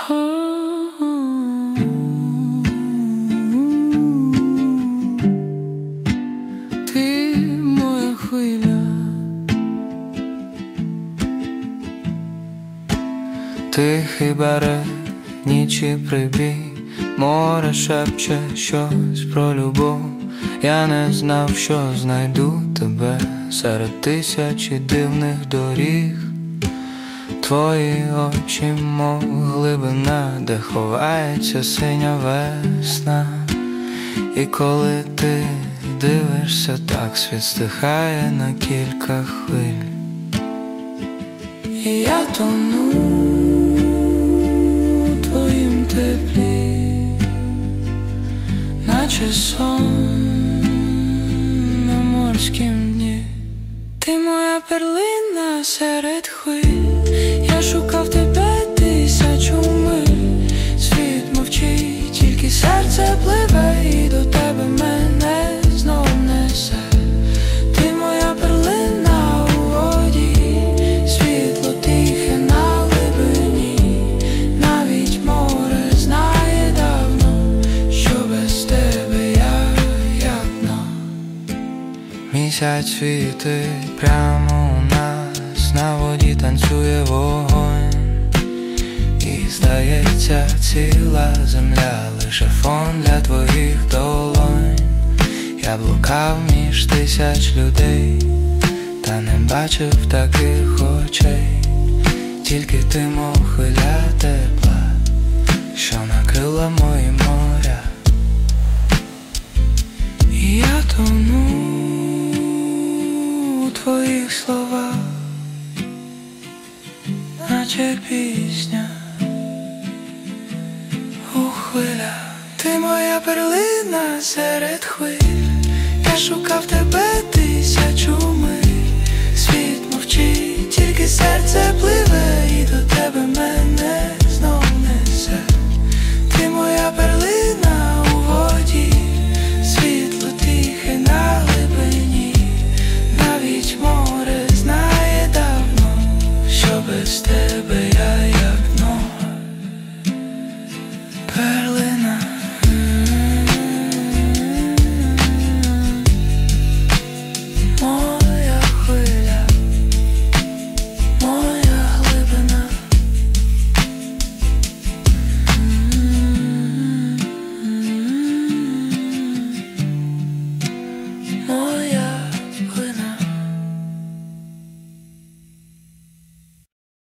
Ти моя хвиля, тихий берег, нічі прибій, море шепче щось про любов. Я не знав, що знайду тебе серед тисячі дивних доріг. Твої очі, мов глибина, де ховається синя весна. І коли ти дивишся, так світ стихає на кілька хвиль. І я тону у твоїм теплі, наче сон на морськім дні. Ти моя перлина серед хвиль, я шукав тебе тисячу миль. Світ мовчить, тільки серце пливе, і до тебе мене знов несе. Ти моя перлина у воді, світло тихе на глибині. Навіть море знає давно, що без тебе я як дно. Місяць світить прямо у нас, на воді танцює вогонь. І здається, ціла земля лише фон для твоїх долонь. Я блукав між тисяч людей, та не бачив таких очей. Тільки ти, мов хвиля тепла, що накрила мої моря. І я тону у твоїх словах, наче пісня у хвилях. Ти моя перлина серед хвиль, я шукав тебе тисячу миль. Світ мовчить, тільки серце пливе, і до